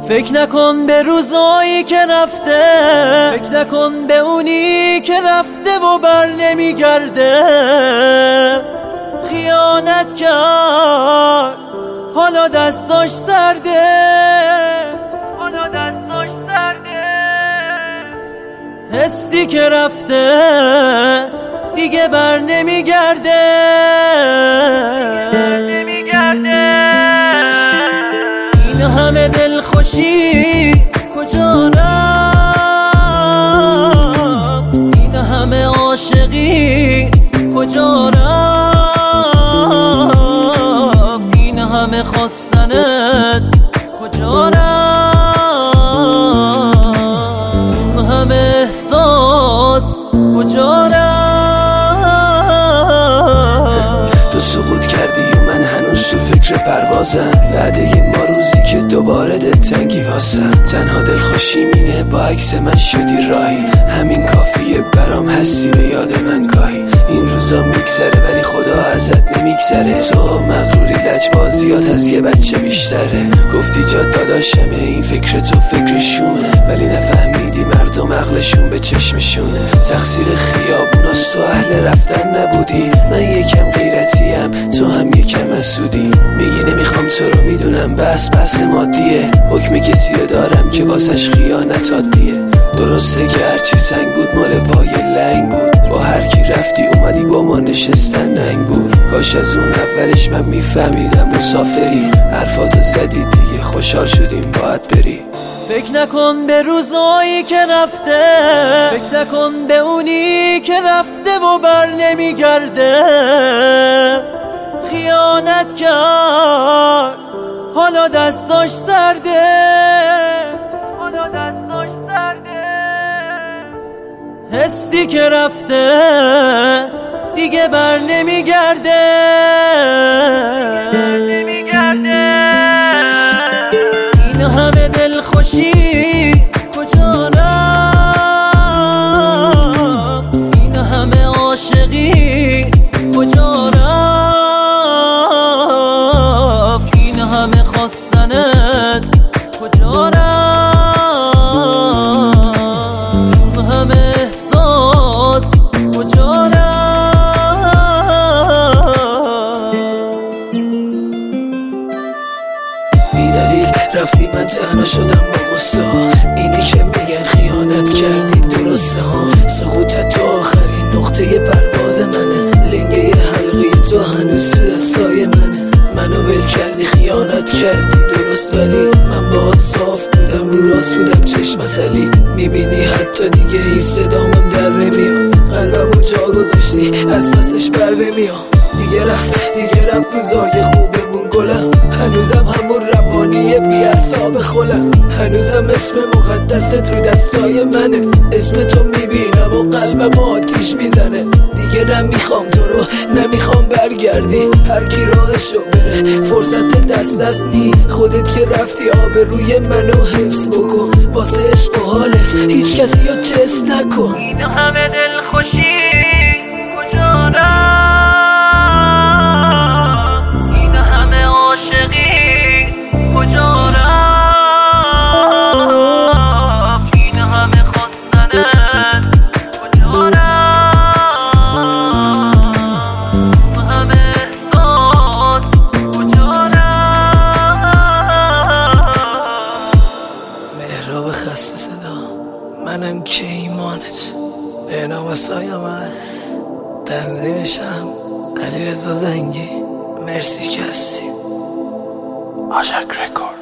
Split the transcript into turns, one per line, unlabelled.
فکر نکن به روزایی که رفته، فکر نکن به اونی که رفته و بر نمیگرده. خیانت کرد حالا دستاش سرده، حالا دستاش سرده. حسی که رفته دیگه بر نمیگرده. این همه دلخوشی کجا رفت؟ این همه عاشقی کجا رفت؟ این همه خواستنت کجا رفت؟ این همه احساس کجا رفت؟
تو سقوط کردی و من هنوز تو فکر پروازم، بعد ما روزی که دوباره دلتنگی واسم. تنها دلخوشی مینه با عکس من شدی راهی، همین کافیه برام هستی به یاد من گاهی. این روزا میگذره ولی خدا ازت نمیگذره، تو مغروری لجبازیات از یه بچه بیشتره. گفتی جا داداشمه این فکر تو فکر شومه، ولی نفهمیدی مردم عقلشون به چشمشونه. تقصیر خیابوناست تو اهل رفتن نبودی، من یکم غیرتیم تو هم یکم حسودی. میگی نمیخوام تو رو میدونم بس مادیه، حکم کسی رو دارم که واسش خیانت عادیه. درسته که هرچی سنگ بود مال پای لنگ بود، با هر کی رفتی اومدی با ما نشستن ننگ بود. کاش از اون اولش من میفهمیدم مسافری، حرفاتو زدی دیگه خوشحال شدیم باید بری.
فکر نکن به روزایی که رفته، فکر نکن به اونی که رفته و بر نمیگرده. خیانت کرد حالا دستاش سرده، حالا دستاش سرده. حسی که رفته دیگه بر نمیگرده. این همه دلخوشی کجا رفت؟ این همه عاشقی کجا رفت؟ این همه خواستنت کجا رفت؟ این همه احساس کجا رفت؟
بیدلیل رفتی من تنها شدم با غصه ها، اینی که میگن خیانت کردی درسته ها. سقوطت تو آخرین نقطه پرواز منه، لنگه حلقی تو هنوز تو دستای منه. منو ول کردی خیانت کردی درست، ولی من باهات صاف بودم رو راست بودم چشم اصلی. میبینی حتی دیگه این صدامم در نمیاد، قلبمو جا گذاشتی از پسش بر نمیام. دیگه رفت روزای خوبمون گلم، هنوزم همون روانیه بی اعصاب خولم. هنوزم اسم مقدست رو دستای منه، اسم تو میبینم و قلبم آتیش میزنه. دیگه نمیخوام تو رو نمیخوام برگردی، هر کی راهشو بره فرصت دست نی. خودت که رفتی آبروی منو حفظ بکن، واسه عشق و حالت هیچ کسی رو تست نکن.
این همه دلخوشی کجا رفت؟ این همه عاشقی کجا رفت؟ این همه خواستنت کجا رفت؟ این همه احساس کجا رفت؟
مهراب خسته صدا، منم که ایمانت به نام سایم است. تنظیمشم علیرضا زنگی. مرسی که هستی. آشک رکورد.